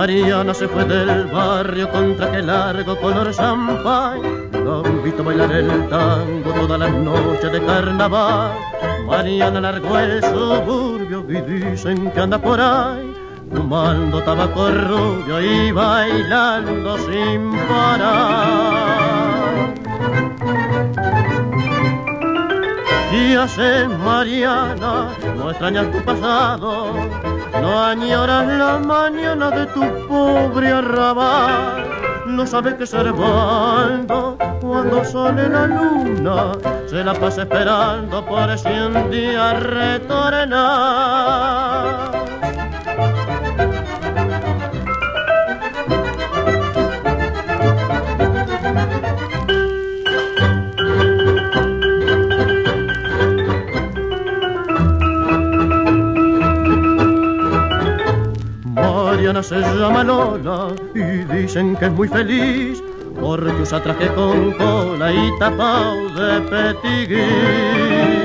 Mariana se fue del barrio con traje largo color champán. Lo han visto bailar el tango todas las noches de carnaval. Mariana largó el suburbio y dicen que anda por ahí, fumando tabaco rubio y bailando sin parar. ¿Qué haces, Mariana? No extrañas tu pasado, no añoras la mañana de tu pobre arrabal. No sabes que Servando, cuando sale la luna, se la pasa esperando por si un día retornar. Mariana se llama Lola y dicen que es muy feliz porque usa traje con cola y tapao de petiguí.